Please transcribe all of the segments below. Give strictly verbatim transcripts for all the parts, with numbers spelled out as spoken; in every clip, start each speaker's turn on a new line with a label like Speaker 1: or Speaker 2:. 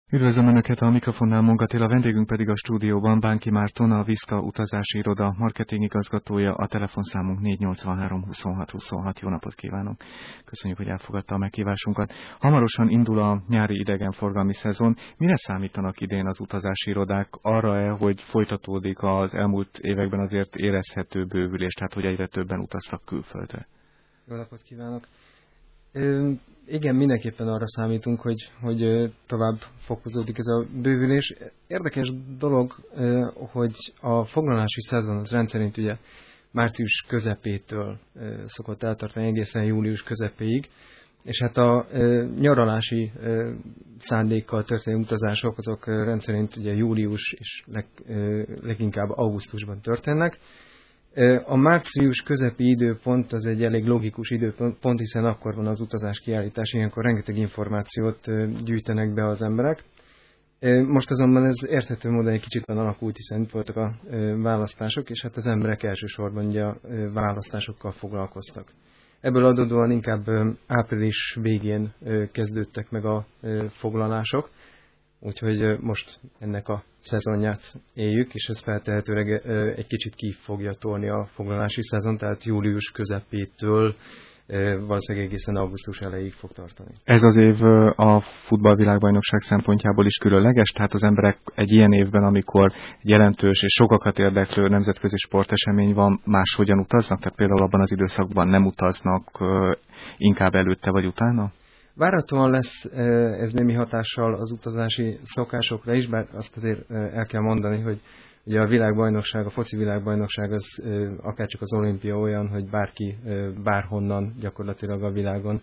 Speaker 1: Üdvözlöm Önöket, a mikrofonnál Munkatél, vendégünk pedig a stúdióban Bánki Márton, a Viszka utazási iroda marketingigazgatója, a telefonszámunk négy nyolcvanhárom huszonhat huszonhat. Jó napot kívánok! Köszönjük, hogy elfogadta a meghívásunkat. Hamarosan indul a nyári idegenforgalmi szezon. Mire számítanak idén az utazási irodák? Arra-e, hogy folytatódik az elmúlt években azért érezhető bővülés, tehát hogy egyre többen utaztak külföldre?
Speaker 2: Jó napot kívánok! Ö, igen, mindenképpen arra számítunk, hogy, hogy tovább fokozódik ez a bővülés. Érdekes dolog, hogy a foglalási szezon az rendszerint ugye március közepétől szokott eltartani egészen július közepéig, és hát a nyaralási szándékkal történő utazások azok rendszerint ugye július és leg, leginkább augusztusban történnek. A március közepi időpont az egy elég logikus időpont, hiszen akkor van az utazás kiállítás, ilyenkor rengeteg információt gyűjtenek be az emberek. Most azonban ez érthető módon egy kicsit alakult, hiszen itt voltak a választások, és hát az emberek elsősorban ugye a választásokkal foglalkoztak. Ebből adódóan inkább április végén kezdődtek meg a foglalások, úgyhogy most ennek a szezonját éljük, és ez feltehetőleg egy kicsit ki fogja tolni a foglalási szezon, tehát július közepétől valószínűleg egészen augusztus elejéig fog tartani.
Speaker 1: Ez az év a futballvilágbajnokság szempontjából is különleges, tehát az emberek egy ilyen évben, amikor egy jelentős és sokakat érdeklő nemzetközi sportesemény van, máshogyan utaznak? Tehát például abban az időszakban nem utaznak, inkább előtte vagy utána?
Speaker 2: Várhatóan lesz ez némi hatással az utazási szokásokra is, bár azt azért el kell mondani, hogy ugye a világbajnokság, a foci világbajnokság az akárcsak az olimpia olyan, hogy bárki bárhonnan gyakorlatilag a világon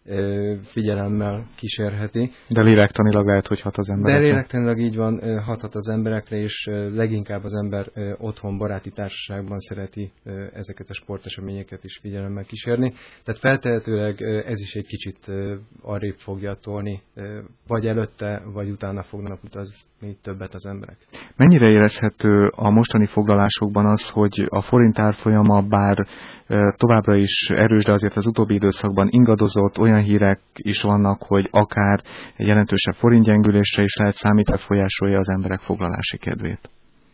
Speaker 2: figyelemmel kísérheti.
Speaker 1: De lélektanilag lehet, hogy hat az emberekre.
Speaker 2: De lélektanilag így van, hathat az emberekre, és leginkább az ember otthon, baráti társaságban szereti ezeket a sporteseményeket is figyelemmel kísérni. Tehát feltehetőleg ez is egy kicsit arrébb fogja tolni, vagy előtte, vagy utána fognak utazni többet az emberek.
Speaker 1: Mennyire érezhető a mostani foglalásokban az, hogy a forint árfolyama bár továbbra is erős, de azért az utóbbi időszakban ingadozott, olyan hírek is vannak, hogy akár egy jelentősebb forintgyengülésre is lehet számítani, befolyásolja az emberek foglalási kedvét.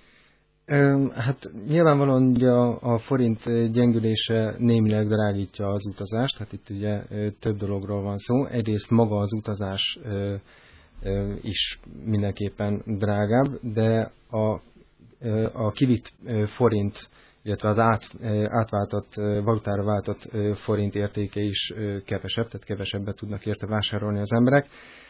Speaker 2: Hát nyilvánvalóan ugye a, a forint gyengülése némileg drágítja az utazást, tehát itt ugye több dologról van szó. Egyrészt maga az utazás is mindenképpen drágább, de a, a kivitt forint, illetve az át, átváltott, valutára váltott forint értéke is kevesebb, tehát kevesebbet tudnak érte vásárolni az emberek.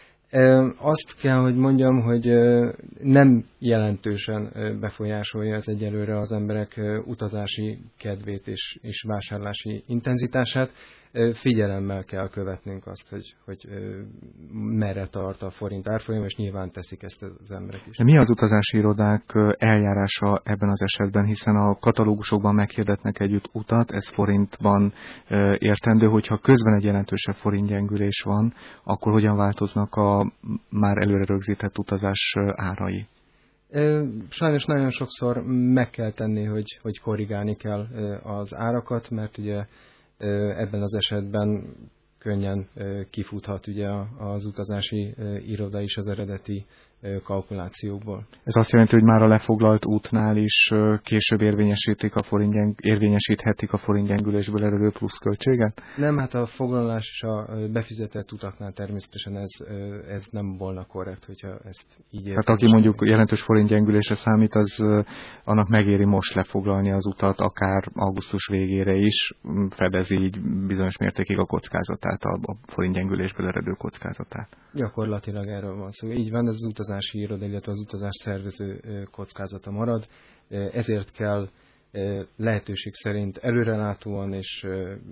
Speaker 2: Azt kell, hogy mondjam, hogy nem jelentősen befolyásolja ez egyelőre az emberek utazási kedvét és, és vásárlási intenzitását. Figyelemmel kell követnünk azt, hogy, hogy merre tart a forint árfolyam, és nyilván teszik ezt az emberek is.
Speaker 1: De mi az utazási irodák eljárása ebben az esetben, hiszen a katalógusokban meghirdetnek egy utat, ez forintban értendő, hogyha közben egy jelentősebb forintgyengülés van, akkor hogyan változnak a már előre rögzített utazás árai?
Speaker 2: Sajnos nagyon sokszor meg kell tenni, hogy, hogy korrigálni kell az árakat, mert ugye ebben az esetben könnyen kifuthat ugye az utazási iroda is az eredeti kalkulációkból.
Speaker 1: Ez azt jelenti, hogy már a lefoglalt útnál is később érvényesítik a forintgyeng, érvényesíthetik a forintgyengülésből eredő pluszköltséget?
Speaker 2: Nem, hát a foglalás és a befizetett utaknál természetesen ez, ez nem volna korrekt, hogyha ezt így érvényesítik.
Speaker 1: Hát aki mondjuk jelentős forintgyengülésre számít, az annak megéri most lefoglalni az utat, akár augusztus végére is, fedezi így bizonyos mértékig a kockázatát, a forintgyengülésből eredő kockázatát.
Speaker 2: Gyakorlatilag erről van szó. Így van, ez az utazási iroda, illetve az utazás szervező kockázata marad. Ezért kell lehetőség szerint előrelátóan és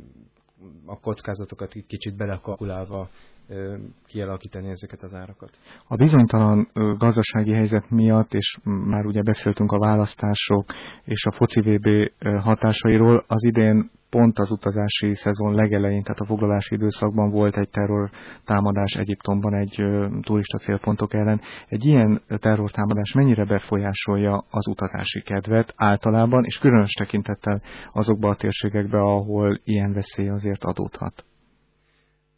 Speaker 2: a kockázatokat kicsit belekalkulálva kialakítani ezeket az árakat.
Speaker 1: A bizonytalan gazdasági helyzet miatt, és már ugye beszéltünk a választások és a foci vé bé hatásairól, az idén pont az utazási szezon legelején, tehát a foglalási időszakban volt egy terrortámadás Egyiptomban egy turista célpontok ellen. Egy ilyen terrortámadás mennyire befolyásolja az utazási kedvet általában, és különös tekintettel azokba a térségekbe, ahol ilyen veszély azért adódhat?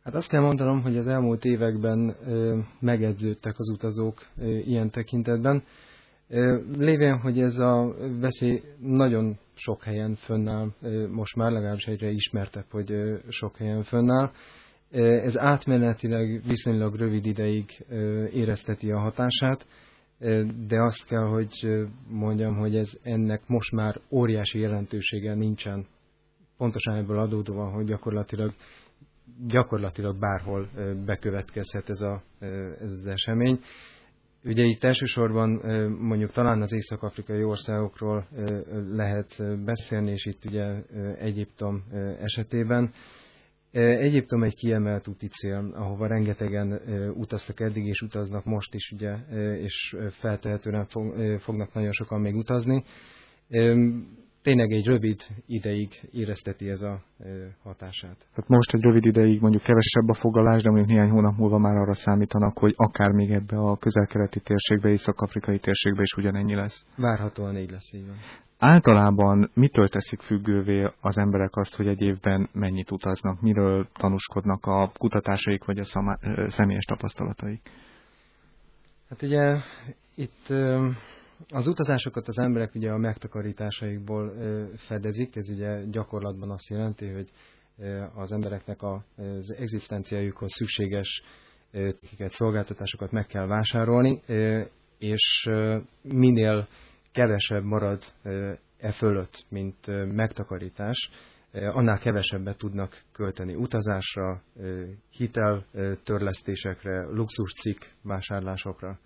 Speaker 2: Hát azt kell mondanom, hogy az elmúlt években ö, megedződtek az utazók ö, ilyen tekintetben. Ö, lévén, hogy ez a veszély nagyon sok helyen fönnáll, ö, most már legalábbis egyre ismertebb, hogy ö, sok helyen fönnáll. Ö, ez átmenetileg viszonylag rövid ideig ö, érezteti a hatását, ö, de azt kell, hogy mondjam, hogy ez ennek most már óriási jelentősége nincsen. Pontosan ebből adódóan, hogy gyakorlatilag gyakorlatilag bárhol bekövetkezhet ez, a, ez az esemény. Ugye itt elsősorban mondjuk talán az észak-afrikai országokról lehet beszélni, és itt ugye Egyiptom esetében. Egyiptom egy kiemelt úti cél, ahova rengetegen utaztak eddig, és utaznak most is, ugye, és feltehetően fognak nagyon sokan még utazni. Tényleg egy rövid ideig érezteti ez a hatását.
Speaker 1: Tehát most egy rövid ideig mondjuk kevesebb a foglalás, de mondjuk néhány hónap múlva már arra számítanak, hogy akár még ebbe a közel-keleti térségbe, észak-afrikai térségbe is ugyanennyi lesz.
Speaker 2: Várhatóan így lesz, így van.
Speaker 1: Általában mitől teszik függővé az emberek azt, hogy egy évben mennyit utaznak? Miről tanúskodnak a kutatásaik vagy a szamá- személyes tapasztalataik?
Speaker 2: Hát ugye itt az utazásokat az emberek ugye a megtakarításaikból fedezik, ez ugye gyakorlatban azt jelenti, hogy az embereknek az egzisztenciájukhoz szükséges szolgáltatásokat meg kell vásárolni, és minél kevesebb marad e fölött, mint megtakarítás, annál kevesebbet tudnak költeni utazásra, hiteltörlesztésekre, luxuscikk vásárlásokra.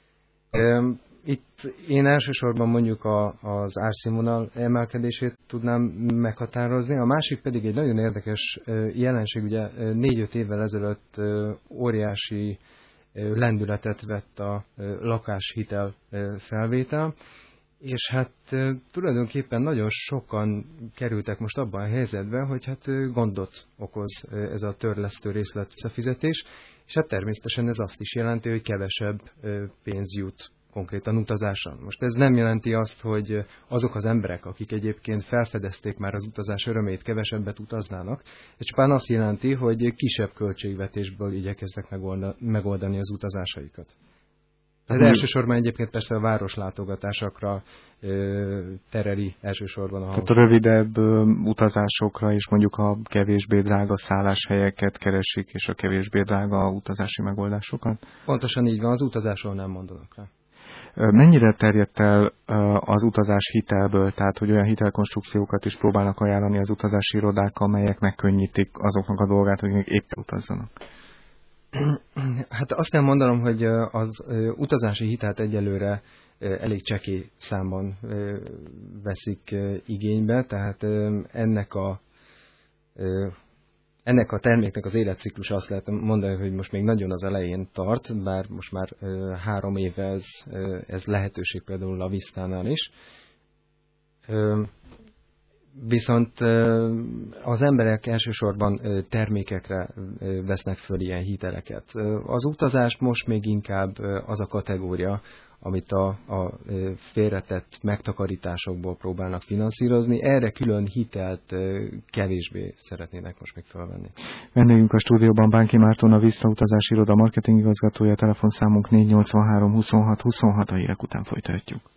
Speaker 2: Itt én elsősorban mondjuk a, az árszínvonal emelkedését tudnám meghatározni, a másik pedig egy nagyon érdekes jelenség, ugye négy-öt évvel ezelőtt óriási lendületet vett a lakáshitel felvétel, és hát tulajdonképpen nagyon sokan kerültek most abban a helyzetben, hogy hát gondot okoz ez a törlesztő részlet visszafizetés, és hát természetesen ez azt is jelenti, hogy kevesebb pénz jut konkrétan utazáson. Most ez nem jelenti azt, hogy azok az emberek, akik egyébként felfedezték már az utazás örömét, kevesebbet utaznának, ez csupán azt jelenti, hogy kisebb költségvetésből igyekeznek megoldani az utazásaikat. Ez hmm. elsősorban egyébként persze a városlátogatásokra ö, tereli elsősorban a
Speaker 1: Tehát a rövidebb ö, utazásokra és mondjuk a kevésbé drága szálláshelyeket keresik, és a kevésbé drága utazási megoldásokat?
Speaker 2: Pontosan így van, az utazásról nem mondanak rá.
Speaker 1: Mennyire terjedt el az utazás hitelből, tehát hogy olyan hitelkonstrukciókat is próbálnak ajánlani az utazási irodák, amelyek megkönnyítik azoknak a dolgát, hogy még éppen utazzanak?
Speaker 2: Hát azt kell mondanom, hogy az utazási hitelt egyelőre elég csekély számban veszik igénybe, tehát ennek a, ennek a terméknek az életciklus azt lehet mondani, hogy most még nagyon az elején tart, bár most már három éve ez, ez lehetőség például a Vistánál is. Viszont az emberek elsősorban termékekre vesznek föl ilyen hiteleket. Az utazást most még inkább az a kategória, amit a, a félretett megtakarításokból próbálnak finanszírozni. Erre külön hitelt kevésbé szeretnének most még felvenni.
Speaker 1: Vendégünk a stúdióban Bánki Márton, a Vista utazási iroda marketingigazgatója, telefonszámunk négy nyolcvanhárom huszonhat huszonhat, a hírek után folytatjuk.